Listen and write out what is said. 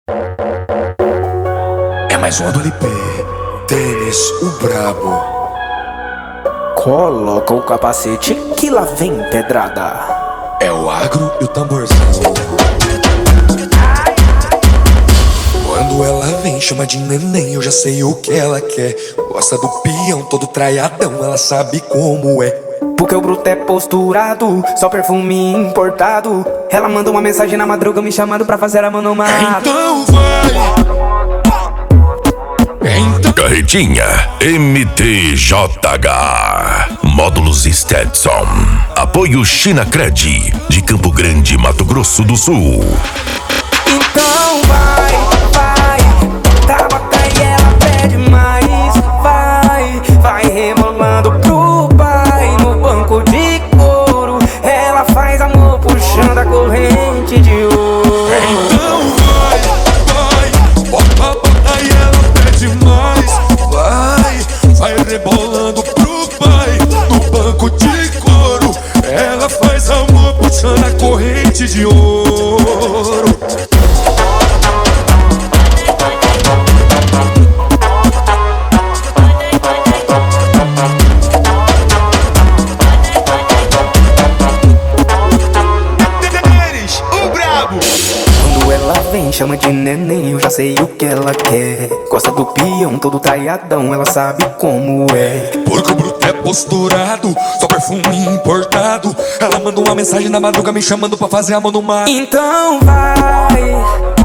É mais uma do LP. Denis, o brabo. Coloca o capacete que lá vem pedrada. É o agro e o tamborzão. Quando ela vem, chama de neném, eu já sei o que ela quer. Gosta do peão, todo traiadão, ela sabe como é. Porque o bruto é posturado, só perfume importado. Ela manda uma mensagem na madruga me chamando pra fazer a mão no mato. Então vai. Carretinha MTJH. Módulos Stetson. Apoio China Cred, de Campo Grande, Mato Grosso do Sul. Então vai, tabaca e ela pede mais. Vai rebolando pro pai no banco de couro. Ela faz amor puxando a corrente de ouro. Então vai, bota e ela pede mais. Vai rebolando pro pai no banco de couro. Ela faz amor puxando a corrente de ouro. Quando ela vem, chama de neném, eu já sei o que ela quer. Gosta do peão, todo traiadão, ela sabe como é. Porque o bruto é posturado, só perfume importado. Ela manda uma mensagem na madruga me chamando pra fazer amor no mar. Então vai,